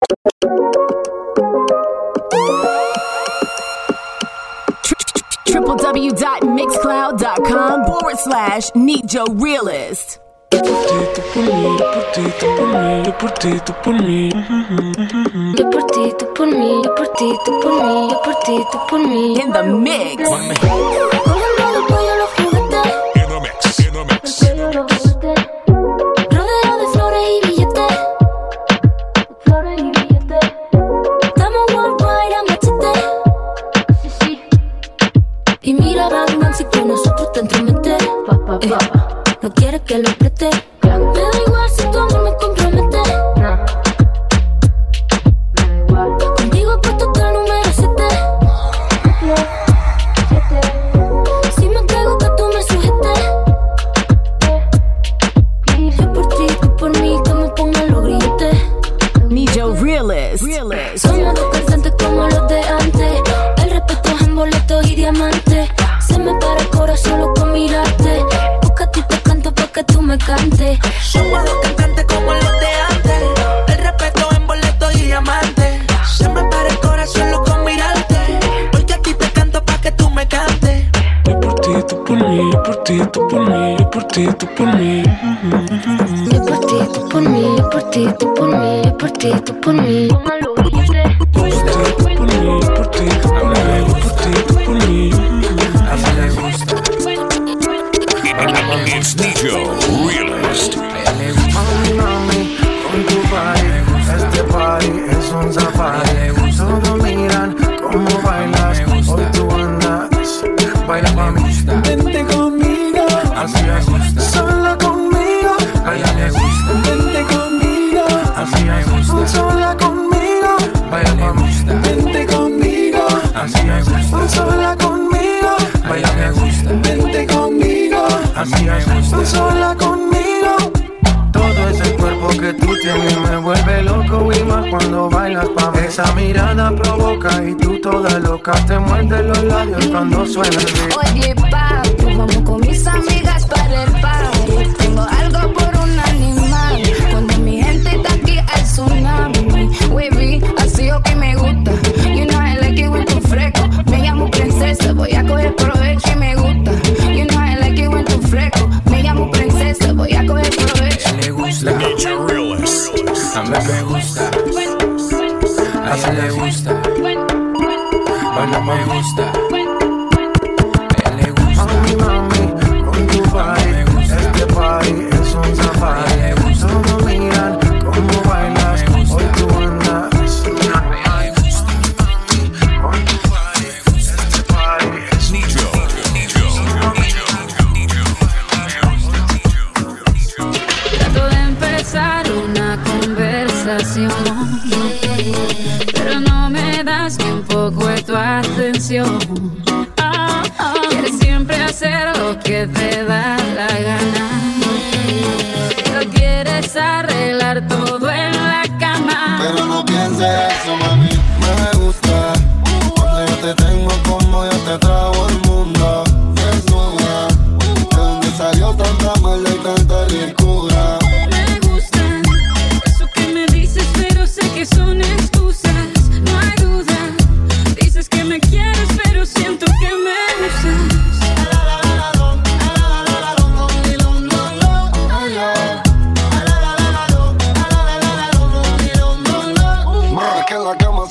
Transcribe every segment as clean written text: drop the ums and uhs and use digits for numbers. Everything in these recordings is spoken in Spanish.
www.mixcloud.com/NeedYourRealist. Yo por ti, tú por mí, yo por ti, tú por mí, yo por ti, tú por mí. Yo por ti, tú por mí, yo por ti, tú por mí, yo por ti, tú por mí. In the mix. Colgando del cuello los juguetes. In the mix, in the mix. Del cuello los juguetes. Rodeado de flores y billetes. Flores y billetes. Estamos worldwide a machete. Sí, sí. Y mira, Batman, si con nosotros te entrometes. No quieres que lo preste. Me da igual si tu amor me compromete. Contigo he puesto hasta el número 7. Si me entrego que tú me sujetes. Yo por ti, tú por mí, que me pongan los grilletes. NeedYourRealist. Somos dos cantantes como los de antes. El respeto es en boletos y diamantes. Se me para el corazón solo con mirarte. Porque a ti te canto pa' que tú me cantes. Somos dos cantantes como los de antes. El respeto en boleto y diamante. Se me para el corazón solo con mirarte. Porque a ti te canto pa' que tú me cantes. Yo por ti, tú por mí, yo por ti, tú por mí, yo por ti, tú por mí. Yo por ti, tú por mí, yo por ti, tú por mí, yo por ti, tú por mí. Póngalo billete. Yo por ti, tú por mí, yo por ti, tú por mí, yo por ti, tú por mí. Así le gusta. It's NeedYourRealist. Mami, mami, con tu body. Este party es un safari. Todos miran cómo bailas. Hoy tú andas. Baila mami, vente conmigo. Así le gusta. Sola conmigo. A ella le gusta. Vente conmigo. Así le gusta. Sola conmigo. Baila mami, vente conmigo. Así le gusta. Sola conmigo. Baila me gusta. Vente conmigo. Así me gusta. Sola conmigo. Todo ese cuerpo que tú tienes me vuelve loco y más cuando bailas pa' mí. Esa mirada provoca y tú toda loca te muerdes los labios cuando suena el beat. Oye, papi, vamos con mis amigas para el party. Tengo algo por un animal. Cuando mi gente está aquí al tsunami. Wavy, así o que me gusta. You know I like it when tú fresco. Me llamo princesa, voy a coger provecho y me gusta. You know I like it when tú fresco. Me llamo princesa, voy a coger provecho. Le gusta, NeedYourRealist. a mí me gusta, así le gusta, baila me gusta, le gusta. Mami, mami, con tu body, este party es un safari. Todos miran cómo bailas, hoy tú andas. Con tu body, este party es un Trato de empezar una conversación, pero no me das ni un poco de tu atención. Quieres siempre hacer lo que te da la gana. Pero quieres arreglar todo en la cama. Pero no pienses eso, mami, me gusta. Cuando yo te tengo como yo te trago el mundo. Desnuda, de donde salió tanta maldad y tanta ricura. Me gusta eso que me dices, pero sé que son excusas. No hay duda, dices que me quieres, pero siento que me usas. Más que en la cama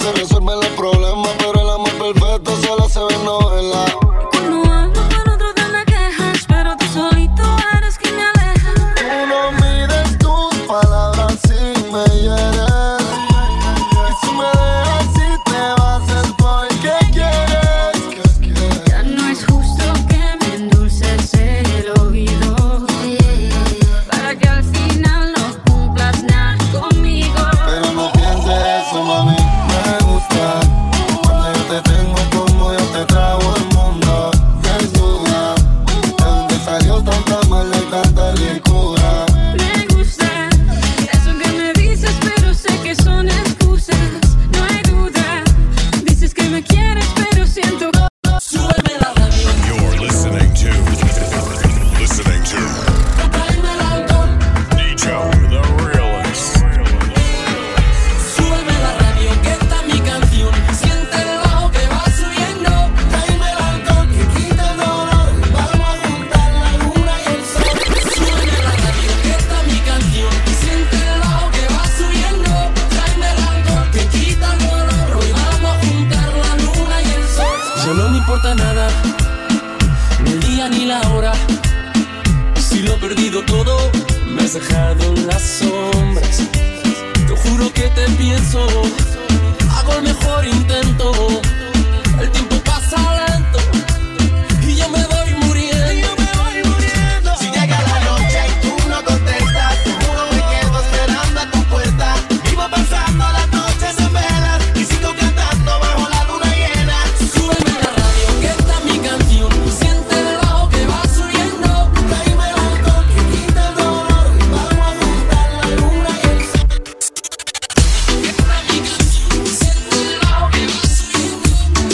te pienso, hago el mejor intento. El tiempo pasa lento y yo me voy muriendo. Si llega la noche y tú no contestas, seguro me quedo esperando a tu puerta. Vivo pasando las noches en velas y sigo cantando bajo la luna llena. Súbeme la radio, que está mi canción. Siente el bajo que va subiendo. Tráeme algo que quita el dolor y vamos a juntar la luna y el sol. Está mi canción. Siente el bajo que va subiendo.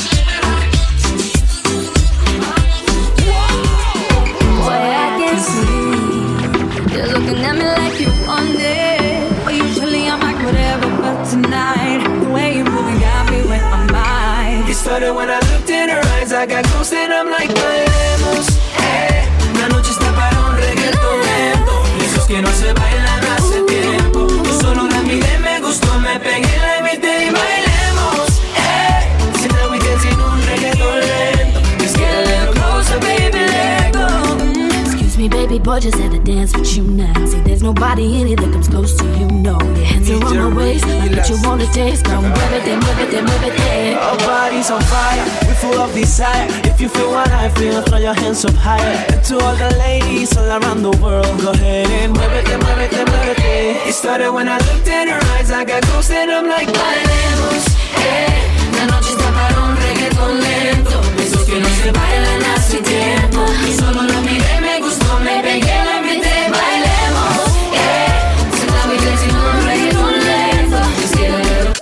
Boy, I can see you're looking at me like you want it. But usually I'm like whatever, but tonight the way you move got me with my mind. It started when I looked in her eyes, I got close and I'm like, bailemos, la noche está para un reggaetón lento. Esos que no se bailan hace tiempo. Yo solo la miré, me gustó, me pegué, la invité y bailemos, so now we dancing un reggaetón lento. Let's get a little closer, baby, let go. Excuse me, baby boy, just had to dance with you now. See, there's nobody in it that comes close to you, no. Your hands are on my waist, but you wanna taste. Come, muévete, muévete, muévete. Our bodies on fire, we full of desire. If you feel what I feel, throw your hands up higher. And to all the ladies all around the world, go ahead and muévete, muévete, muévete. It started when I looked in her eyes, I got close and I'm like, bailemos, La noche está para un reggaetón lento. esos que no se bailan hace tiempo. Solo la miré, me gustó, me pegué, la invité, bailemos. So now we dancing un reggaetón lento. Let's get a little.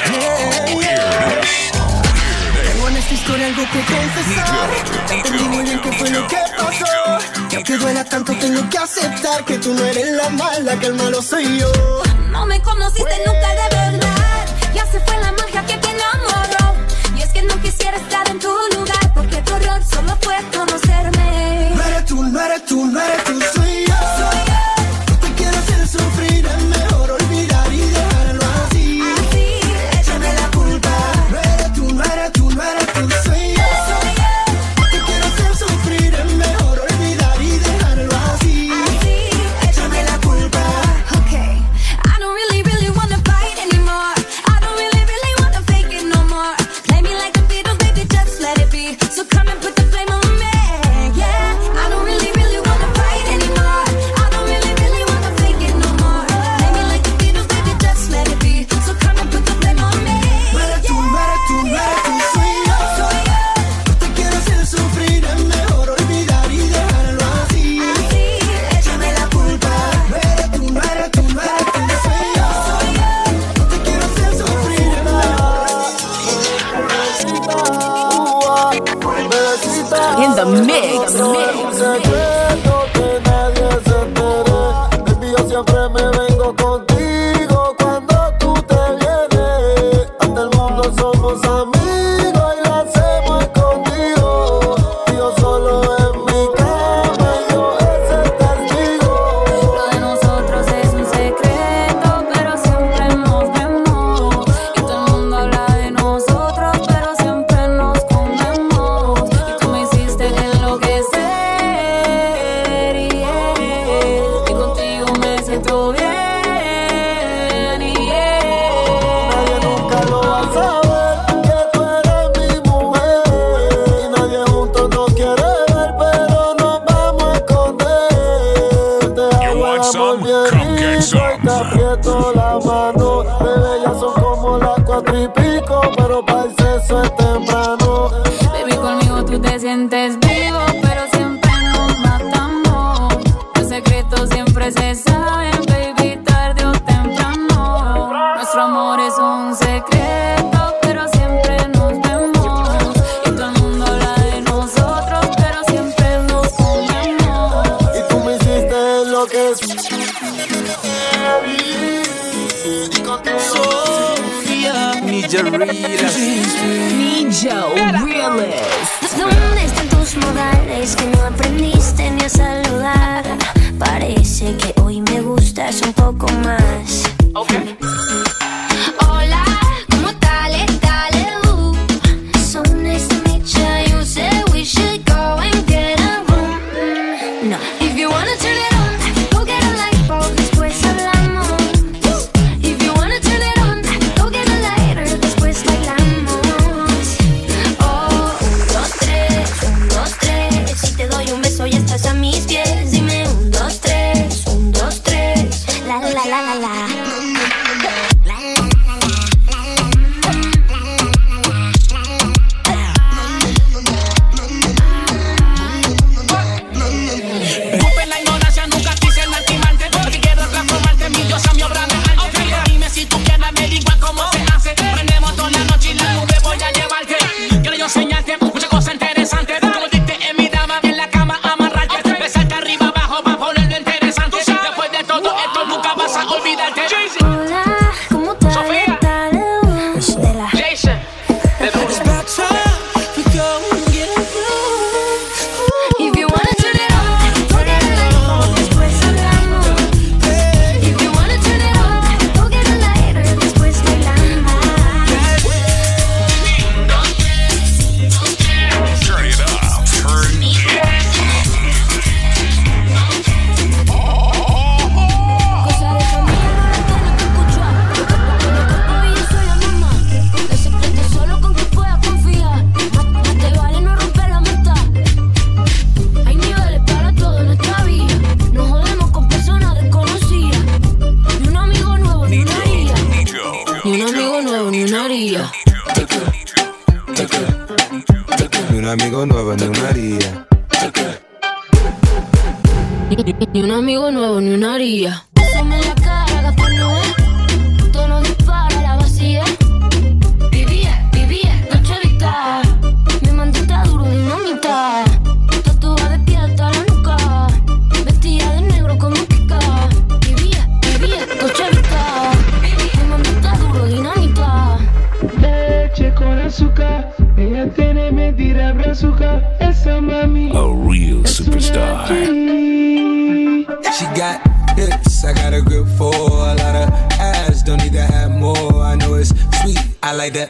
Tengo en esta historia algo que confesar. Ya entendí muy bien qué fue lo que pasó. Y aunque duela tanto tengo que aceptar que tú no eres la mala, que el malo soy yo. No me conociste nunca de verdad. Ya se fue la magia que te enamoró. Y es que no quisiera estar en tu lugar, porque tu error solo fue conocerme. No eres tú, no eres tú, no eres tú, soy yo. No te quiero hacer sufrir, es mejor olvidar y dejarlo así. Échame la culpa. No eres tú, no eres tú, no eres tú, soy yo. No te quiero hacer sufrir, es mejor olvidar y dejarlo así. Échame la culpa. Okay, I don't really wanna fight anymore. I don't really wanna fake it no more. Play me like the Beatles, baby, just let it be. So come and put the flame on me, yeah. I don't really wanna fight anymore. I don't really wanna fake it no more. Play me like the Beatles, baby, just let it be. So come and put the flame on me, No eres tú, no eres tú, no eres tú, soy yo. No te quiero hacer sufrir, es mejor olvidar y dejarlo así. Échame la culpa. No eres tú, no eres tú, no eres tú, soy yo. No te quiero hacer sufrir, es In the mix. Secreto que nadie se entere. Baby, yo siempre me vengo contigo cuando tú te vienes. Ante el mundo somos amigos y lo hacemos escondido. Y yo solo en mi cama y yo es el testigo. Lo de nosotros es un secreto, pero siempre nos vemos. Y todo el mundo habla de nosotros, pero siempre nos comemos. Y tú me hiciste enloquecer, y contigo me siento bien, Nadie nunca lo va a saber que tú eres mi mujer. Y nadie juntos nos quiere ver, pero nos vamos a esconder. Te hago want el some? amor bien Come get rico some. y te aprieto la mano. Bebé, ya son como las 4 y pico, pero para el sexo es temprano. baby, conmigo tú te sientes vivo, pero siempre nos matamos. Los secretos siempre se saben, baby, tarde o temprano. Nuestro amor es un secreto, pero siempre nos vemos. Y todo el mundo habla de nosotros, pero siempre nos comemos. Y tú me hiciste enloquecer. Sofía, Ninja Realist. Nijo Realist. ¿Dónde están tus modales que no aprendiste ni a saludar? Parece que hoy me gustas un poco más. Hola, ¿cómo tal? So nice to meet you. You said we should go and get a room. No, if you wanna turn it on, go get a light bulb, después hablamos. If you wanna turn it on, amigo nuevo ni una haría. Ni un amigo nuevo ni una haría. Ni un amigo nuevo ni una haría. Pásame la cara, Gaspar Noé. Tono dispara, la vacía. Vivía, noche vista. Mi mandita duro, dinamita. Tatuada de pie hasta la nuca. Vestida de negro como Kika. Vivía, noche vista. Mi mandita duro, dinamita. Leche con azúcar. Ella tiene medida brazuca. Esa mami. A real superstar. She got hips, I got a grip for a lot of ass, don't need to have more. I know it's sweet, I like that.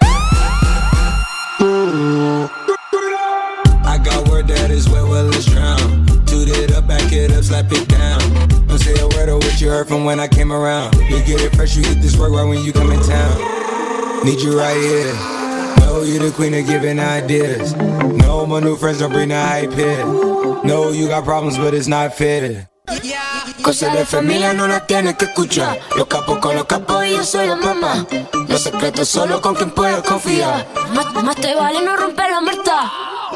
I got word that is wet, well it's drown. Toot it up, back it up, slap it down. Don't say a word of what you heard from when I came around. You get it fresh, you get this work right when you come in town. Need you right here. No, you the queen of giving ideas. No, my new friends don't bring the hype here. No, you got problems, but it's not fair. Cosas de familia no las tienes que escuchar. Los capos con los capos y yo soy la mamá. Los secretos solo con quien puedes confiar. Más te vale no romper la muerta.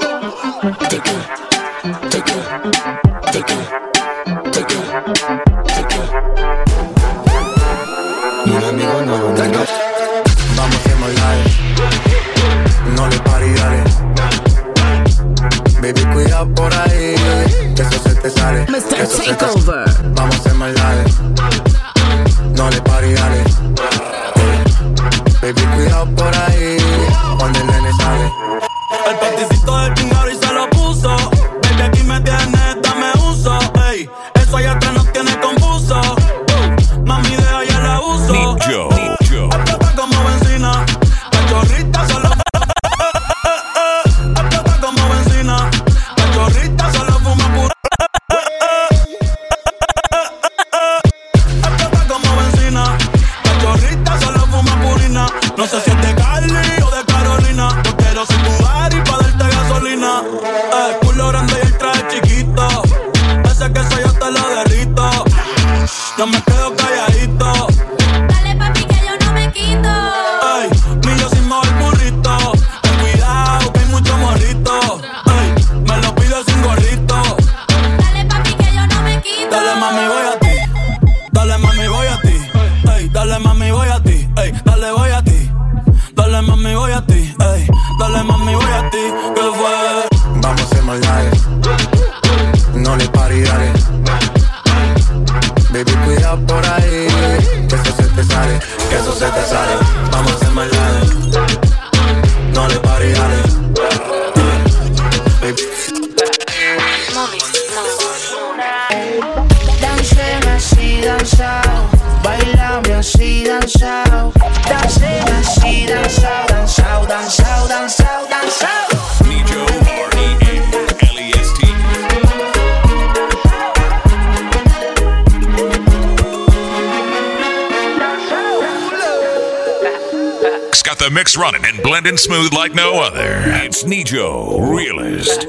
Ni un amigo nuevo, no. Vamos a quemar live. No le pare, dale. Baby, cuidado por ahí, que eso se te sale. Mr. Takeover. Vamos a hacer maldades. No le pare, dale. Baby, cuidado por ahí, cuando el nene sale. El paticito del chingado y se lo puso. Baby, aquí me tienes, dame uso. Ey, eso allá atrás nos tiene confuso. Mami, deja ya el abuso. Nijo. Explota como benzina. Cachorrita solo. Explota como benzina. Cachorrita solo fuma pura. Explota como benzina. Cachorrita solo fuma purina. No sé si es de Cali o de Carolina. Yo quiero ser tu Gary pa' darte gasolina. Culo grande y el traje chiquito. Ese queso yo te lo derrito. Yo me quedo calladito. Dale papi que yo no me quito. Ey, millo sin mover burrito. Ten cuidado que hay mucho morrito. Ey, me lo pido sin gorrito. Dale papi que yo no me quito. Dale mami voy a ti. Dale mami voy a ti. Ey, dale mami voy a ti. Ey, dale voy a ti. Dale mami voy a ti. Ey, dale mami voy a ti. ¿Qué fue? Vamos a hacer maldades. No le pare, dale. Baby, cuidado por ahí, que eso se te sale, que eso se te sale. Vamos a hacer maldades. No le pare, dale. Baby. Dancen así, danzao. Bailame así, danzao. Dancen así, danzao. Danzao, danzao, danzao, danzao. Nijo, R-E-A-L-E-S-T. It's got the mix running and blending smooth like no other. It's Nijo, realist.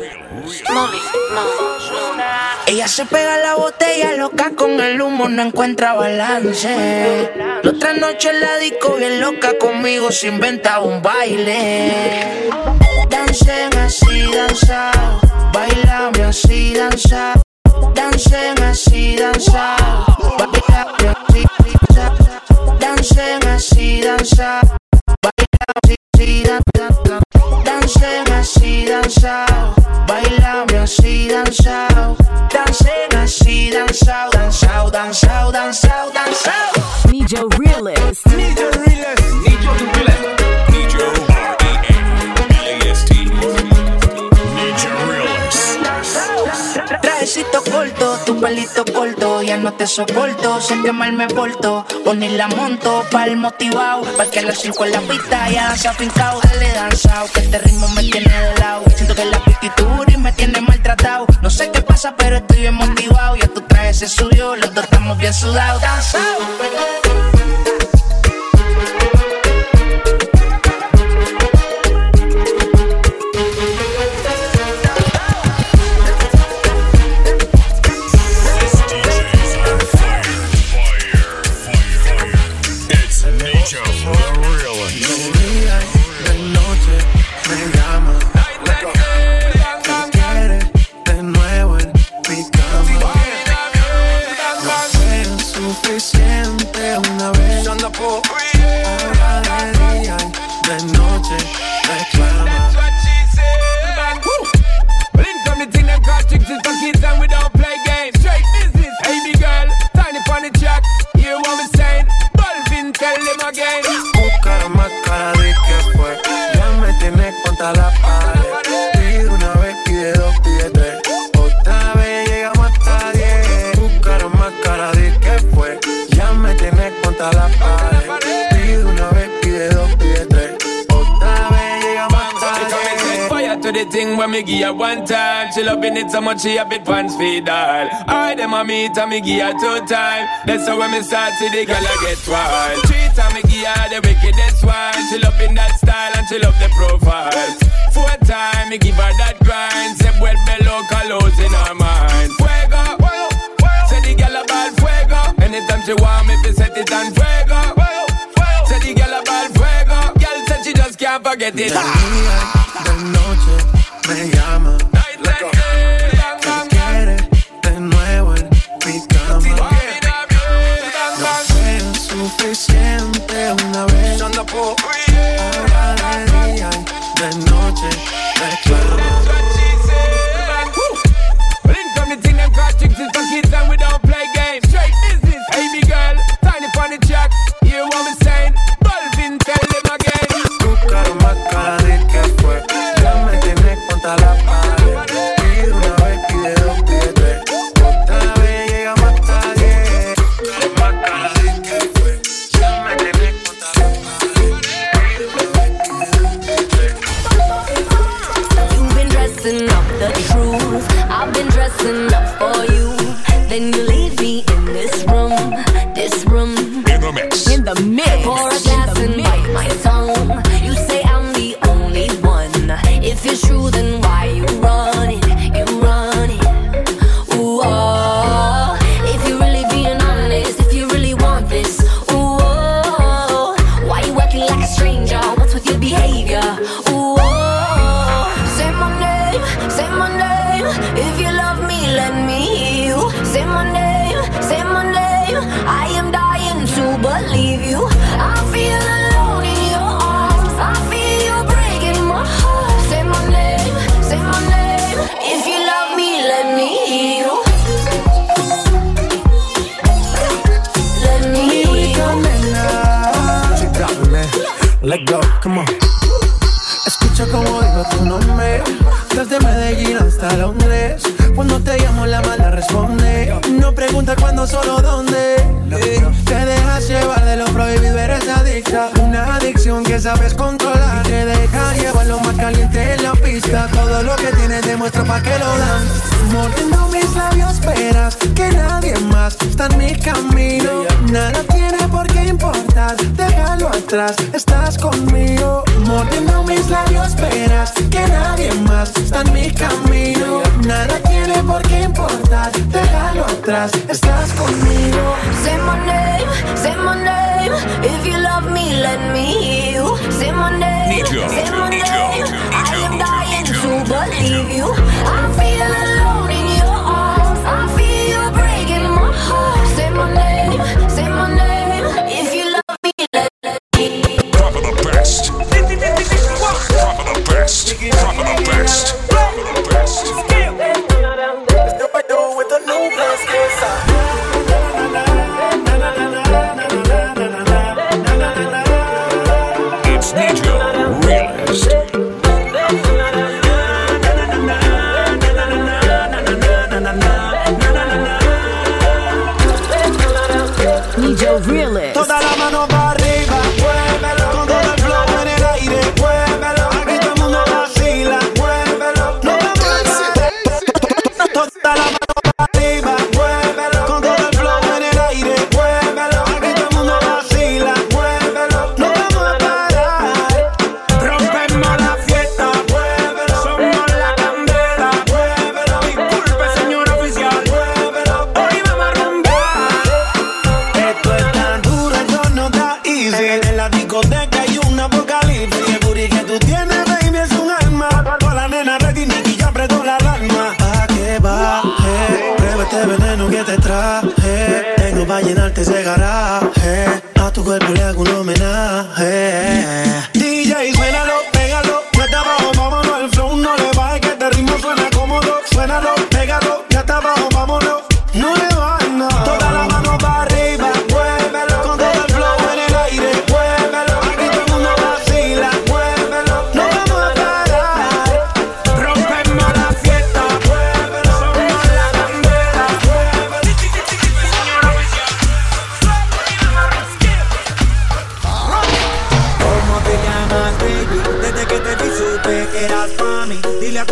Ella se pega la botella loca con el humo, no encuentra balance. La otra noche en la disco bien loca conmigo se inventa un baile. Dancen así, danzao. Bailame así, danzao. Dancen así, danzao. Bailame así, danzao. Dancen así, danzao. Bailame así, danzao. Dancen así, danzao. Bailame así, danzao. Dancen así, danzao. Danzao, danzao, danzao, danzao. Nijo realist. Nijo, R-E-A-L-E-S-T. Nijo realist. Trajecito corto, tu pelito corto, ya no te soporto, sé que mal me porto, poner la monto pa'l motivado, pa' que a las 5 en la pista ya danza fincao, dale danzao, que este ritmo me tiene de lado, siento que la actitud y me tiene maltratado, no sé qué pasa pero estoy bien motivado, ya tu traje se subió, los dos estamos bien sudados, danzao. It's Nijo, the realist. thing when me give her one time. She loving it so much she a bit pants feed all. I dem a meet and me give her 2 times. That's how when me start see the girl I get wild. 3 times me give her the wickedest one. She loving that style and she love the profile. 4 times me give her that grind. Say well below colors in her mind. Fuego, say the girl about fuego. Anytime she want me to set it on fuego. Say the girl about fuego. Girl said she just can't forget it. De día y de noche me llama. Que quiere de nuevo en mi cama. No fue suficiente una vez. Ahora de día y de noche reclama. From the thing them call chicks is for kids and we don't play games. Straight business, baby girl, tiny funny track. Hear what me saying? Balvin, tell them again. Tu cara más cara de que fue. Ya me tienes contra la pared. Pide una vez, pide 2, pide 3. Otra vez llega más tarde. Tu cara más cara de que fue. Ya me tienes contra la pared. Pide una vez, pide 2, pide 3. You've been dressing up the truth. I've been dressing up for you. Then you leave me in this room. In the mix. In the mix. Pour a glass and bite my tongue. You say I'm the only one. If it's true, then why you run it? You run it. Ooh, oh. If you're really being honest, if you really want this, ooh, oh. Why you acting like a stranger? What's with your behavior? Ooh, oh. Say my name, say my name. If you love me, let me hear you. Say my name, say my name. I am dying to believe you. I feel alone in your arms. I feel you breaking my heart. Say my name, say my name. If you love me, let me hear you. Let me hear you. Let go, come on. Escucha como digo tu nombre. Desde Medellín hasta Londres. Cuando te llamo la mala responde. No pregunta cuándo, solo dónde. Te dejas llevar de lo prohibido, eres adicta. Una adicción que sabes controlar. Y te deja llevar lo más caliente en la pista. Todo lo que tienes demuestra pa' que lo dan. Mordiendo mis labios esperas que nadie más está en mi camino. Nada tiene por qué importar, déjalo atrás, estás conmigo. Mordiendo mis labios esperas que nadie más está en mi camino. Nada tiene por qué importar, déjalo atrás, estás conmigo. Say my name. If you love me, let me hear you. Say my name, Nijo, say my name. Nijo, I am dying Nijo, to Nijo. believe you. I feel alone in your arms. I feel you breaking my heart. Say my name, say my name. If you love me, let me hear you. Drop of the best. Drop of the best. Drop of the best. Drop of the best. With the new blast, It's Nijo, realist. Nijo realist. Toda la mano para arriba, muévelo. Con todo el flow en el aire, muévelo. Aquí todo el mundo vacila, muévelo. No vamos a parar. Toda la mano para arriba, muévelo. Con todo el flow en el aire, muévelo. Aquí todo el mundo vacila, muévelo. No vamos a parar. Rompemos la fiesta, muévelo. Somos la candela, muévelo. Disculpe, señor oficial, muévelo. Hoy vamos a romper. Esto es tan duro, esto no da easy. En la discoteca hay un apocalipsis. El booty que tú tienes, baby, es un arma. Toda la nena ready, Nicky ya apretó la alarma. A que baje, prueba este veneno que te traje. Tengo pa' llenarte ese garaje. A tu cuerpo le hago un homenaje. DJ, suénalo, pégalo. Ya está abajo, vámonos. El flow no le baje, que este ritmo suena cómodo. Suénalo, pégalo. Ya está abajo, vámonos. No le bajes, no. Toda la mano para arriba, muévelo. Con todo el flow en el aire, muévelo. Aquí todo el mundo vacila, muévelo. No vamos a parar. Rompemos la fiesta, muévelo. Somos la candela, muévelo. Señora oficial. ¿Cómo te llamas, baby? Desde que te vi supe que eras pa' mí. Dile a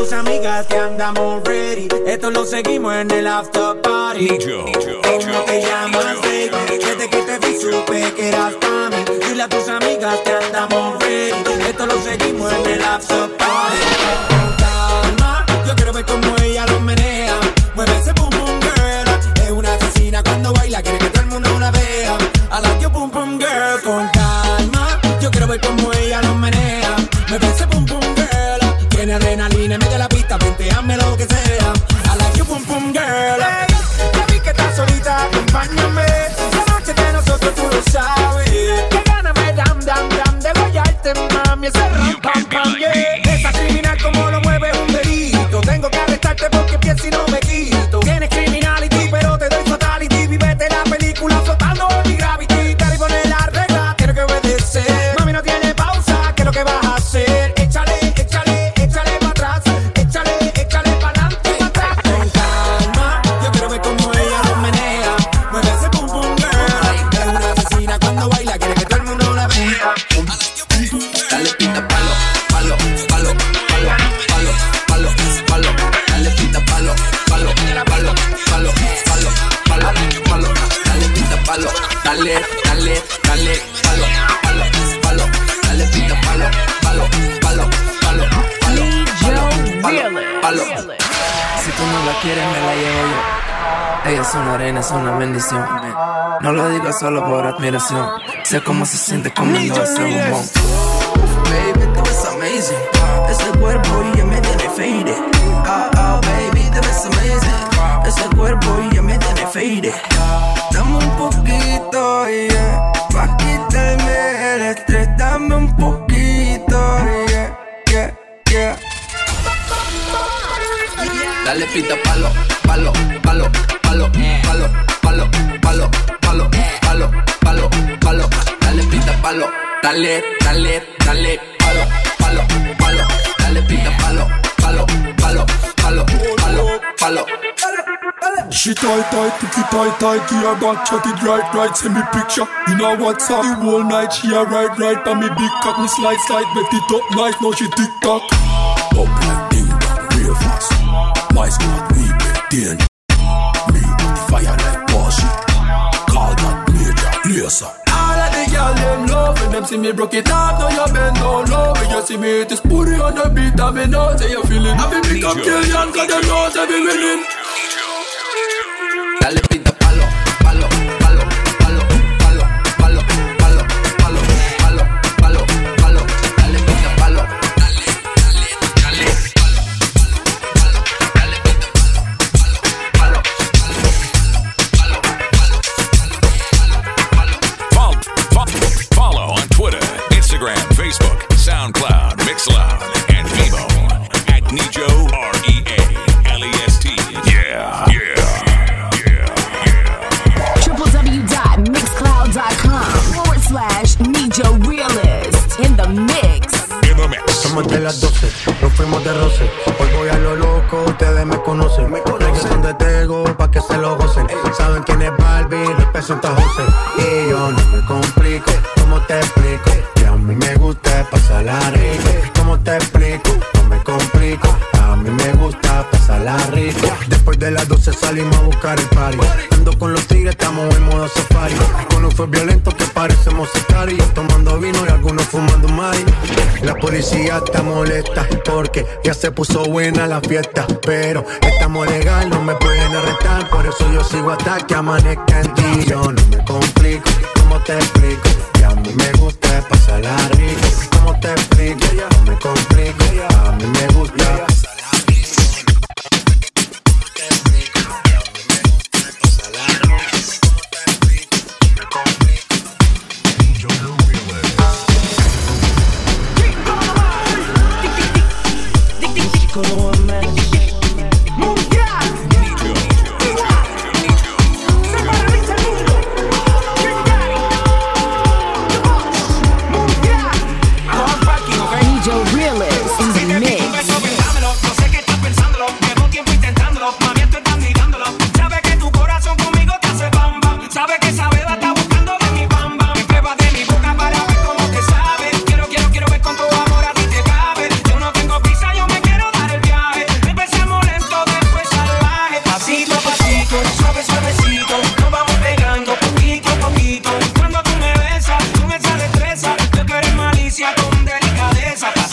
estamos ready. Esto lo seguimos en el after party. ¿Cómo te llamas, baby? Desde que te vi supe que eras para mí. Dile a tus amigas que andamos ready. Esto lo seguimos en el after party. Con calma, yo quiero ver cómo ella lo menea. Mueve ese boom boom girl. Es una asesina cuando baila, quiere que todo el mundo la vea. I like your boom boom girl. Con calma, yo quiero ver cómo ella lo menea. Mueve ese boom boom girl. Tiene adrenalina en medio de la pista, venteame lo que sea. I like your boom boom girl. Hey, ya vi que estás solita, acompáñame. La noche de nosotros tú lo sabes. Que gana me dam dam dam de guayarte, mami. Ese ram pam pam, yeah. Esa criminal como lo mueve es un delito. Tengo que arrestarte porque pienso y no me quito. Tienes criminality pero te doy fatality. Vivete la película flotando en mi gravity. Te voy a poner la regla, quiero que obedecer. Mami no tiene pausa, ¿qué es lo que vas a hacer? Échale, échale, échale pa' atrás. Échale, échale pa' adelante, pa' atrás. Con calma, yo quiero ver cómo ella lo menea. Mueve ese pum pum girl. Es una asesina cuando baila, quiere que todo el mundo la vea. Dale pita palo, palo, palo, palo, palo, palo, palo. Dale pita palo, palo, palo, palo, palo, palo, palo. Dale pita palo, dale, dale, dale, palo, palo, palo. Dale pita palo, palo, palo, palo, palo, palo, palo. Si tú no la quieres, me la llevo yo. Ella es una reina, es una bendición. No lo digo solo por admiración. Sé cómo se siente comiendo ese bombón. Baby, tú eres amazing. Ese cuerpo ya me tiene faded. Oh, baby, tú eres amazing. Ese cuerpo ya me tiene faded. Dame un poquito, yeah, pa' quitarme el estrés. Dame un poquito, yeah, yeah, yeah. Dale pita palo, palo, palo, palo, palo, palo, palo, palo, palo, palo, palo. Dale pita palo, dale, dale, dale, palo, palo, palo. Dale pita palo, palo, palo, palo, palo, palo. She tight, picky tight, give her back, chat it right, send me picture. You know what's up, the whole night she a right, and me big cock, me slide, bet it up nice, now she tick tock. Up like ding dong, real fast. My squad, we get danger. Me with the fire like Porsche. Call that major laser. All of the girls them love when them see me broke it off. Now you bend down low. When you see me, it is putty on the beat, and me know say you feeling. I be pick up Killian, cause them know say we winning. Dale pita palo, palo, palo, palo, palo, palo, palo, palo, palo, palo, palo. Dale pita palo, dale, dale, dale, palo, dale pita palo, palo, palo, palo. Follow on Twitter, Instagram, Facebook, SoundCloud, Mixcloud, and Vivo at Nijo REALEST. Yeah, yeah. Nijo Realist in the mix. Somos de las 12, nos fuimos de roce. Hoy voy a lo loco, ustedes me conocen. Reggaeton de Tego, pa' que se lo gocen. Saben quién es Barbie, representa a José. Y yo no me complico, ¿cómo te explico? Que a mí me gusta pasarla rico. ¿Cómo te explico? No me complico, a mí me gusta pasarla rico. Después de las 12 salimos a buscar el party. Ando con los tigres, estamos en modo safari. Con un fue violento que parecemos sicarios. Tomando vino y algunos fumando mari. La policía está molesta porque ya se puso buena la fiesta. Pero estamos legal, no me pueden arrestar. Por eso yo sigo hasta que amanezca en ti. Yo no me complico, ¿cómo te explico? Que a mí me gusta pasarla rico. ¿Cómo te explico? No me complico, a mí me gusta pasarla rico. ¿Cómo te explico? Que a mí me gusta pasarla rico. ¿Cómo te explico? No me complico.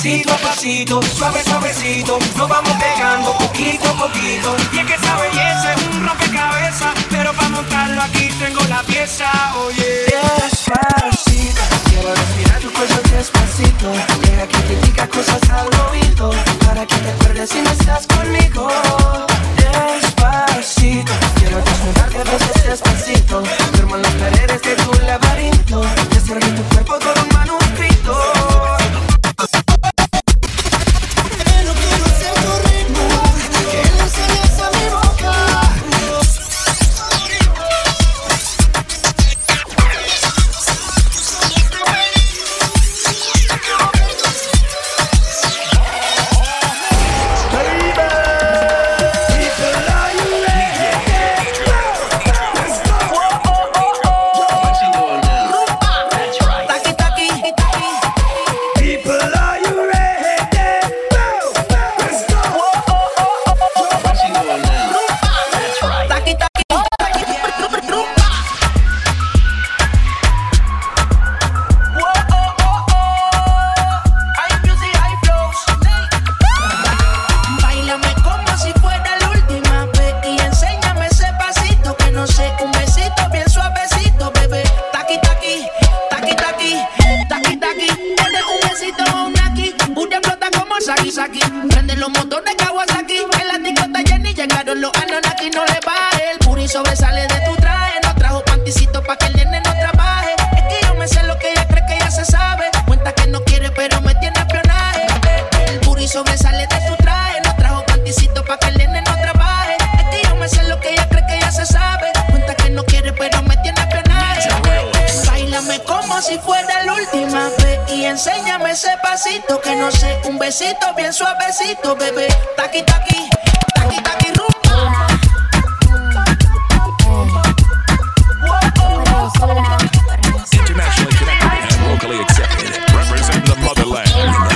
pasito a pasito, suave suavecito, nos vamos pegando poquito a poquito. Y es que esa belleza es un rompecabezas, pero para montarlo aquí tengo la pieza, oye. Despacito, quiero respirar tu cuello despacito. Deja que te diga cosas al oído, para que te acuerdes si no estás conmigo. Despacito, quiero desnudarte a veces despacito. Duermo en las paredes de tu laberinto, te cerré tu cuerpo con un manuscrito. Prende los motores Kawasaki. En la discota Jenny llegaron los Anunnaki. No le baje, el puri sobresale de tu traje. No trajo panticito pa' que el nene no trabaje. Es que yo me sé lo que ella cree que ya se sabe. Cuenta que no quiere pero me tiene espionaje. El puri sobresale de tu traje. No trajo panticito pa' que el nene no trabaje. Es que yo me sé lo que ella cree que ya se sabe. Cuenta que no quiere pero me tiene espionaje. Báilame como si fuera la última vez y enséñame ese pasito que no sé, un besito bien suavecito, bebé. Taqui, taqui, taqui, taqui, rumba. Internationally connected and locally accepted. Representing the motherland.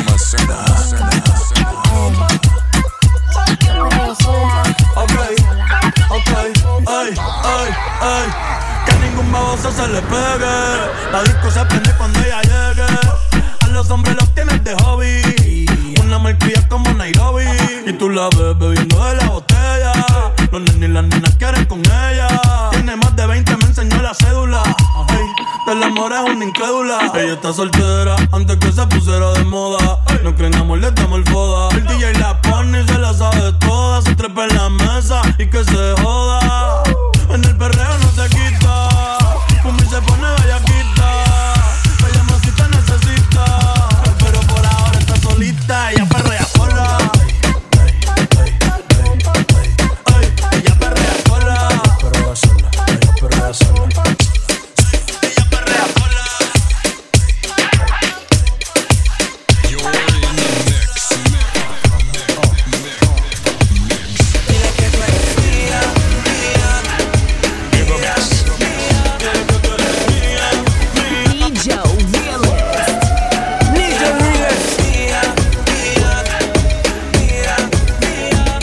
Ay, que ningún baboso se le pegue. La disco se prende cuando ella llegue. A los hombres los tienes de hobby. Una marquilla como Nairobi. Y tú la ves bebiendo de la botella. Los nenes y las nenas quieren con ella. Tiene más de 20, me enseñó la cédula. Ay, del amor es una incrédula. Ella está soltera antes que se pusiera de moda. No creen amor, le damos el foda. El DJ la pone y se la sabe toda. Se trepa en la mesa y que se joda. En el perreo no se quita. Fumi se pone bellaquita. Ella más si te necesita. Pero por ahora está solita. Ella perrea sola. Ella perrea sola. Perrea sola, ella perrea sola. Ella perrea sola. You're in the mix. Dile que tú eres mía, mía. Nijo Realist. Nijo Realist. Mía, mía, mía, mía.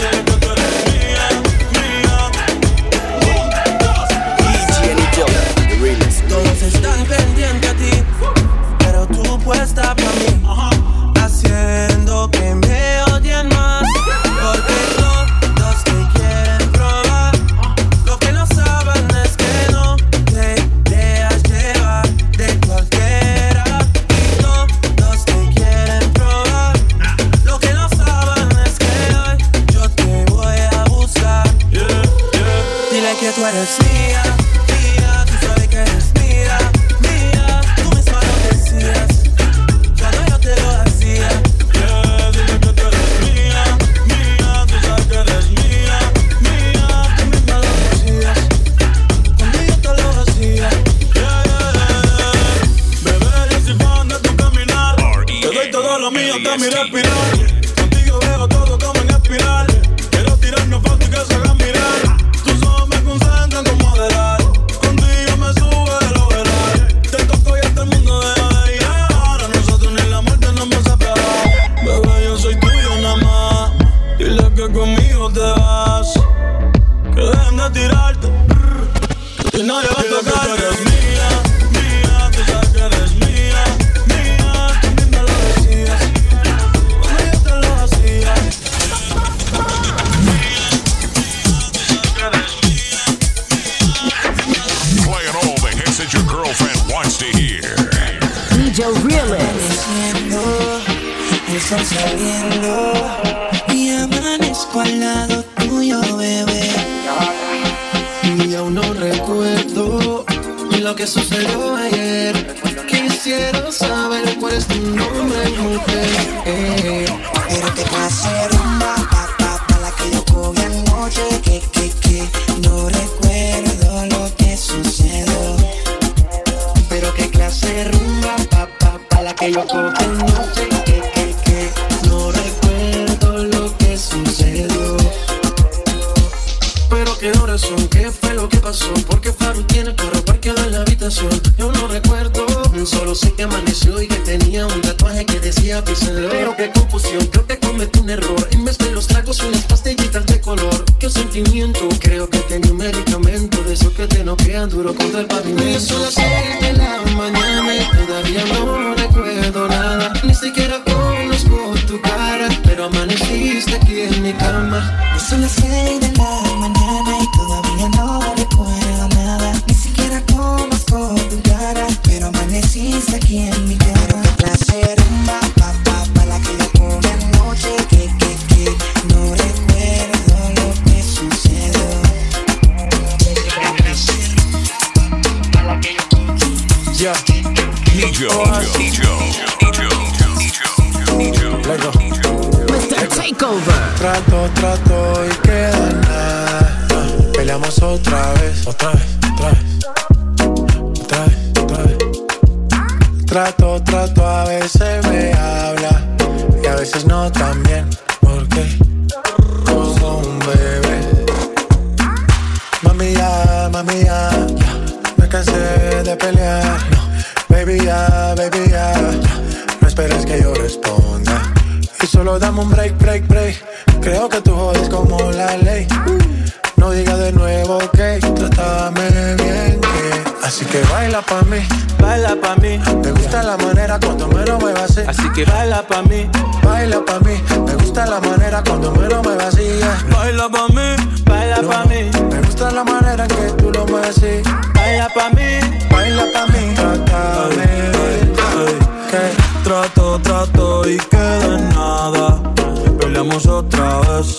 DJ Nijo, the realest. Todos están pendientes a ti, pero tú puesta para mí, haciendo que me odien más, porque todos te quieren probar. Lo que no saben es que no te dejas llevar de cualquiera, y todos te quieren probar. Lo que no saben es que hoy yo te voy a buscar. Dile que tú eres mía, mía, tú sabes que eres mía, mía. Tú misma lo decías cuando yo te lo hacía. Dile que tú eres mía, mía. Tú sabes que eres mía, mía. Tú misma lo decías cuando yo te lo hacía. Bebé, yo soy fan de tu caminar. Te doy todo lo mío, te mi respirar. Contigo veo todo como en espiral. Quiero tirarnos fotos y que se hagan mirar. Tus ojos me concentran como modelar. Contigo me sube el overall. Te toco y hasta el mundo deja de ir. Ahora nosotros ni la muerte nos vamos a separar. Bebé, yo soy tuyo nada más. Dile que conmigo te vas. Que dejen de tirarte. Y nadie va a tocar. Eres mía, mía. Tú sabes que eres mía, mía. Tú misma lo decías estar saliendo y amanezco al lado tuyo, bebé. Y aún no recuerdo lo que sucedió ayer. Quisiera saber cuál es tu nombre, mujer. Pero qué clase de rumba, pa' la que yo cogí anoche. Que no recuerdo lo que sucedió. Pero qué clase de rumba, pa' la que yo cogí anoche. Que no recuerdo lo que sucedió. Pero qué horas son, qué fue lo que pasó. Porque Faru tiene el carro parqueado en la habitación. Yo no recuerdo, solo sé que amaneció y que tenía un tatuaje que decía Písenlo. Pero qué confusión, creo que cometí un error. En vez de los tragos, unas pastillitas de color. Qué sentimiento, creo que tenía un medicamento de esos que te noquean duro contra el pavimento. Son las 6 de la mañana y todavía no recuerdo nada. Ni siquiera conozco tu cara, pero amaneciste aquí en mi cama. Son las 6 de la mañana y todavía no recuerdo nada. Ni siquiera conozco tu cara, pero amaneciste aquí en mi cama. Pero qué clase de rumba, pa' la que yo cogí anoche. Que no recuerdo lo que sucedió. Qué clase de rumba, pa' la que yo cogí. Yeah. Nijo. Mr. Takeover. Trato y queda nada. Peleamos otra vez. Trato, a veces me habla y a veces no tan bien. ¿Por qué? Como un bebé. Mami ya, me cansé de pelear. Baby ya, no esperes que yo responda. Y solo dame un break. Creo que tú jodes como la ley. No digas de nuevo, ok. Trátame bien, que. Así que baila pa' mí. Me gusta la manera cuando me lo muevas así. Así que baila pa' mí. Me gusta la manera cuando me lo muevas así. Baila pa' mí. Me gusta la manera en que tú lo mueves así. Baila pa' mí. Trátame bien. Trato y queda en nada. Peleamos otra vez.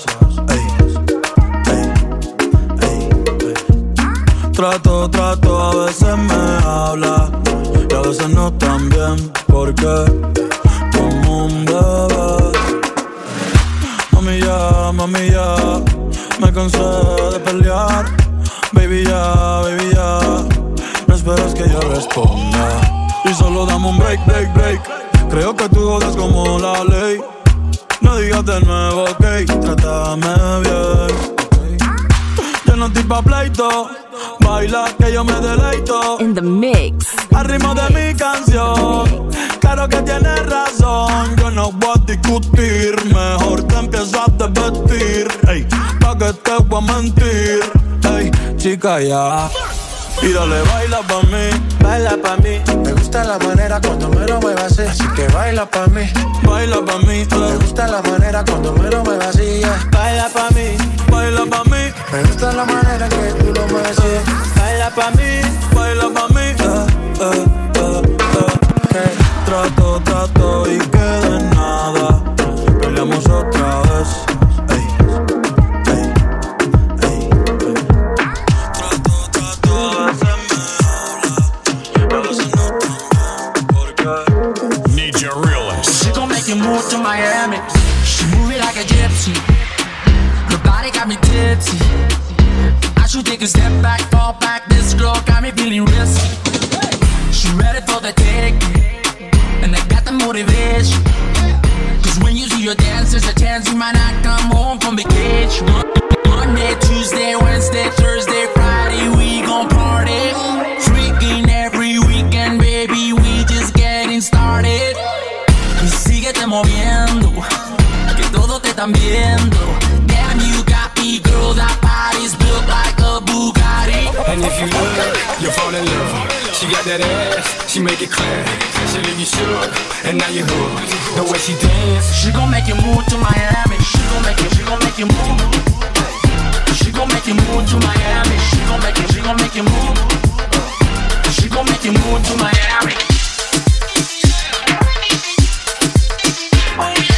Trato, a veces me habla y a veces no tan bien. Porque como un bebé. Mami ya, me cansé de pelear. Baby ya, no esperes que yo responda. Y solo dame un break. Creo que tú jodes como la ley. No digas de nuevo, ok. Trátame bien. Yo no estoy pa' pleito. Baila que yo me deleito. In the mix. Al ritmo de mi canción. Claro que tienes razón. Yo no voy a discutir. Mejor te empiezas a vestir. Ey, pa' que te voy a mentir. Ey, chica ya. Y dale, baila pa' mí. Me gusta la manera cuando me lo muevas así. Así que baila pa' mí. Me gusta la manera cuando me lo muevas así. Baila pa' mí. Me gusta la manera en que tú lo mueves así. Baila pa' mí. Trato y queda en nada. Peleamos otra vez. Move to Miami, she move it like a gypsy. Her body got me tipsy. I should take a step back, fall back. This girl got me feeling risky. She ready for the taking, and I got the motivation. Cause when you see your dance, there's a chance you might not come home from vacation. Monday, Tuesday, Wednesday, Thursday, Friday, we gon' party. Freaking every weekend, baby, we just getting started. Y síguete moviendo, que todos te están viendo. Damn, you got me, girl, that body's built like a Bugatti. And if you look, you'll fall in love. She got that ass, she make it clear. She leave you shook, and now you hooked. The way she dance, she gon' make you move to Miami. She gon' make you move. She gon' make you move to Miami. She gon' make you move. She gon' make you move to Miami.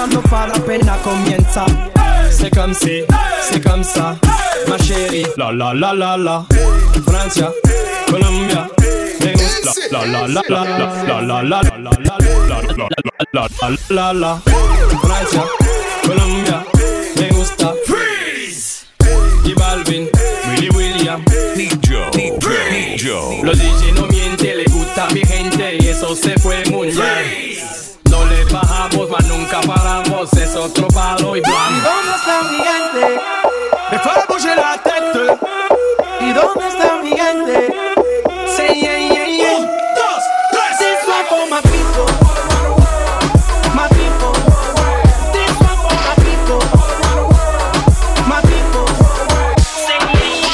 bailando para apenas comienza. C'est comme si, c'est comme ça, ma chérie. La la la la la. Francia, Colombia, me gusta. La la la la la la la la la la la. Francia, Colombia, me gusta. Freeze. Y Balvin, Willy William, Nijo. Los DJ no mienten, le gusta a mi gente y eso se fue muy bien. No le bajamos, mas nunca paramos, es otro palo y blanco. ¿Y dónde está mi gente? Me fue a bouger la tête. ¿Y dónde está mi gente? Say yeah, yeah, yeah. 1, 2, 3. This one for my people. My people. This one for my people. My people. Say yeah,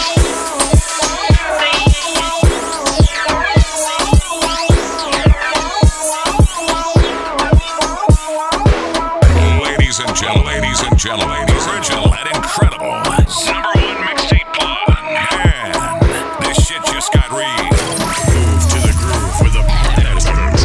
Ladies and gentlemen, original and incredible #1 mixtape plug. Man, this shit just got real. Move to the groove with the baddest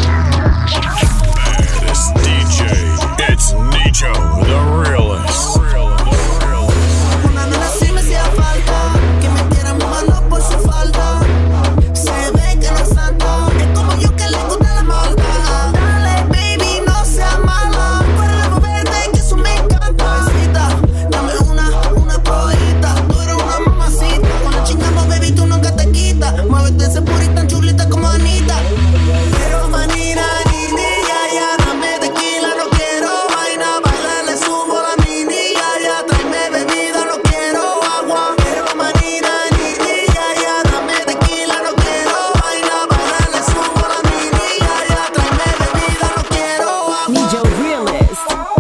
DJ. It's Nijo, the realest. Una nena sí me hacía falta, que me dieran mano por su falda. Se ve que no es santa, es como yo que le gusta la maldad. Dale, baby, no seas mala, para moverte que eso me encanta. Dame una probadita, tú eres una mamacita. Cuando chingamos, baby, tú nunca te quitas. Muévete ese puri tan chulita como Anita. Pero manina, ya, dame tequila, no quiero vaina. Bailarle subo la mini, ya, tráeme bebida, no quiero agua. Pero manina, ya, dame tequila, no quiero vaina. Bailarle subo la mini, ya, tráeme bebida, no quiero agua. Nijo Realist.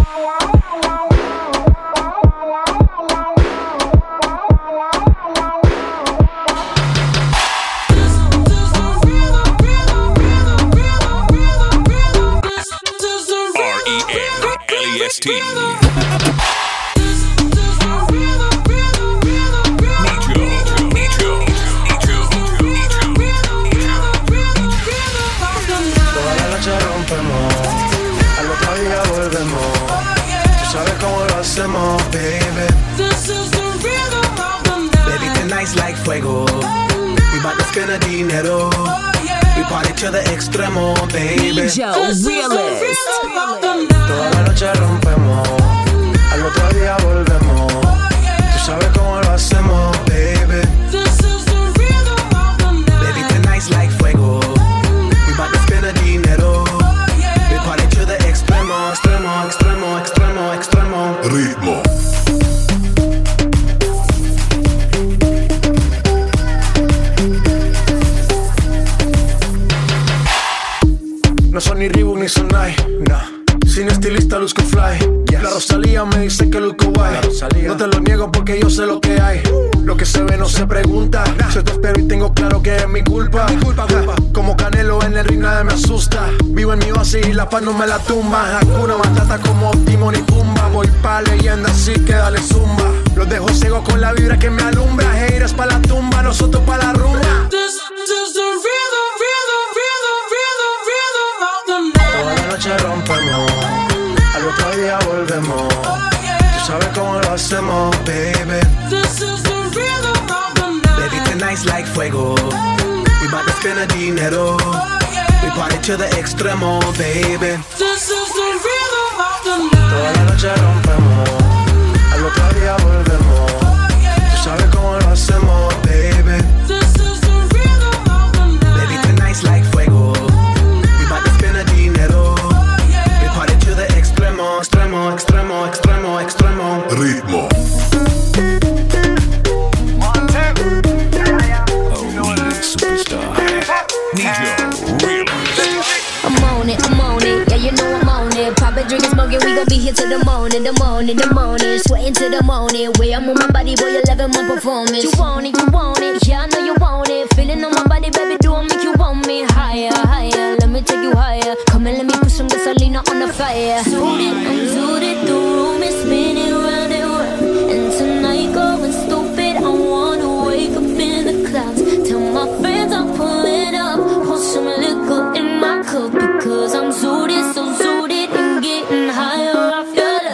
REALEST. Toda la noche rompemos, al otro día volvemos. Tú sabes cómo lo hacemos, baby. Baby, tonight's like fuego. We bout to spend a dinero. We party to the extremo, baby. Nijo Realist. Toda la noche rompemos, al otro día volvemos. Tú sabes cómo lo hacemos, baby. Baby, tonight's like fuego. We bout to spend a dinero. We party to the extremo, extremo, extremo, extremo, extremo. Ritmo. No son ni Reebok ni Sonai, nah. Sin estilista luzco fly, yes. La Rosalía me dice que luzco guay. No te lo niego porque yo sé lo que hay. Lo que se ve no se pregunta, nah. Soy tu espero y tengo claro que es mi culpa, Como Canelo en el ring nadie me asusta. Vivo en mi oasis y la paz no me la tumba. Hakuna Matata como Timon y Pumba. Voy pa' leyenda así que dale zumba. Los dejo ciego con la vibra que me alumbra. Haters pa' la tumba, nosotros pa' la rumba. Toda la noche rompemos, al otro día volvemos. Tú sabes cómo lo hacemos, baby. Baby, tonight's like fuego. We bout to spend a dinero. We party to the extremo, baby. Toda la noche rompemos, al otro día volvemos. Tú sabes cómo lo hacemos, baby. Baby, tonight's like fuego. We bout to spend a dinero. We party to the extremo, extremo, extremo, extremo, extremo. Ritmo. Superstar. Nijo Realist. I'm on it, yeah, you know I'm on it. Pop a drink and smoking, we gon' be here till the morning, the morning. Sweating till the morning, way I'm on my body, boy, you loving my performance. You want it, yeah, I know you want it. Feeling on my body, baby, do I make you want me higher, let me take you higher. Come and let me put some gasolina on the fire. I'm zooted, the room is spinning round and round. And tonight going stupid, I wanna wake up in the clouds. Tell my friends I'm pulling up, pour some liquor in my cup. Because I'm zooted, so zooted and getting higher off your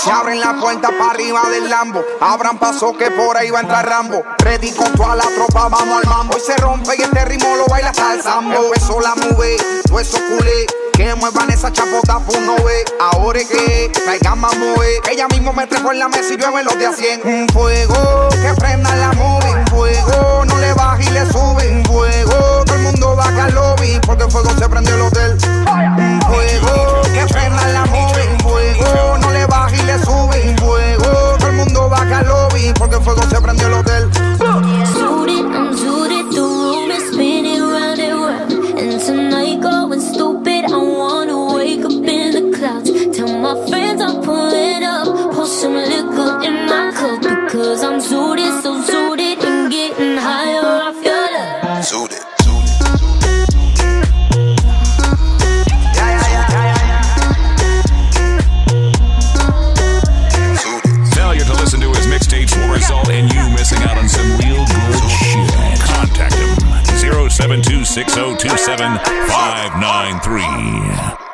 Se abren la puerta para arriba del Lambo. Abran paso que por ahí va a entrar Rambo. Ready con toda la tropa, vamos al mambo. Hoy se rompe y este ritmo lo baila hasta el sambo. Empezó la move, todo eso culé. Que muevan esa chapota, pues no ve. Ahora es que traigan más moe. Ella mismo me trepo en la mesa y llueve los de a 100. Un fuego, que prendan la movie. Un fuego, no le baja y le sube. Un fuego, todo el mundo baja al lobby. Porque el fuego se prendió el hotel. Un fuego, que prendan la movie. Un fuego, no le baja y le sube. Un fuego, todo el mundo baja al lobby. Porque el fuego se prendió el hotel. Suited, I'm suited, the room is spinning round and round. And tonight going stupid, I wanna wake up in the clouds. Tell my friends I'm pulling up, pour some liquor in my cup. Because I'm suited, so suited, and getting higher off your love. Suited. Failure to listen to his mixtapes will result in you missing out on some real good shit. Contact him 072-6027-593.